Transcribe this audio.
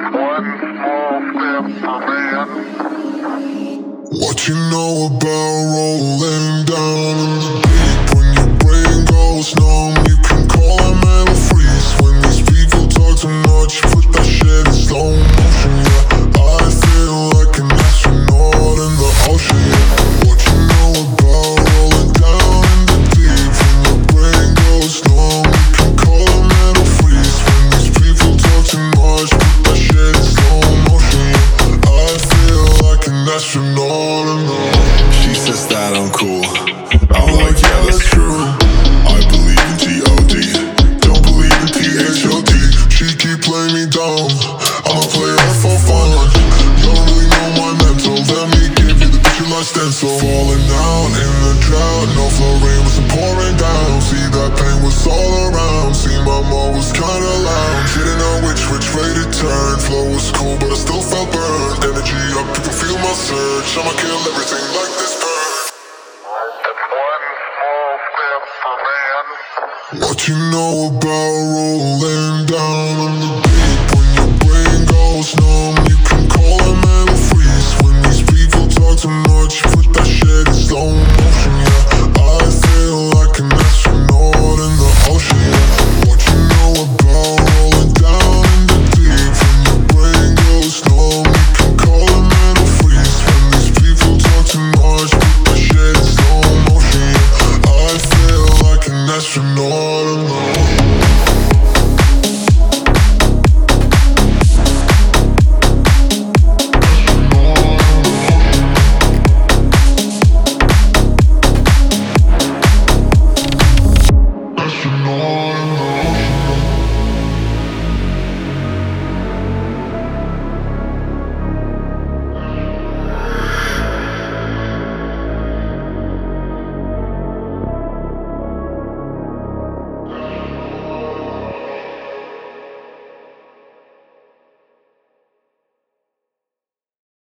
One small step for man. What you know about rolling down in the deep? When your brain goes numb, you can call a mental freeze. When these people talk too much, put that shit in slow motion, yeah. I feel like an astronaut in the ocean, yeah. What you know about rolling down in the deep? When your brain goes numb, you can call a mental freeze. When these people talk too much, put that shit in slow motion, yeah. I feel like an astronaut in the ocean. She says that I'm cool. I'm like, yeah, that's true. I believe in G.O.D. Don't believe in P.H.O.D. She keep playing me down. I'ma play her for fun. You don't really know my mental. Let me give you the picture like stencil. Falling out in the drought. No flow, rain was pouring down. See that pain was all around. See my mom was kinda loud. Didn't know which way to turn. Flow was cool, but I still felt burned. Energy up, you can feel my surge. I'ma kill everything like this bird. One small step for man. What you know about rolling down in the deep? When your brain goes numb, you can call a mental freeze. When these people talk too much, put that shit in slow motion, yeah. I feel like an astronaut in the ocean, yeah. What you know about rolling down in the deep? When your brain goes numb, you can call a mental freeze. When these people talk too much, put that shit in slow motion, yeah. I feel like an astronaut in the ocean. Astronaut.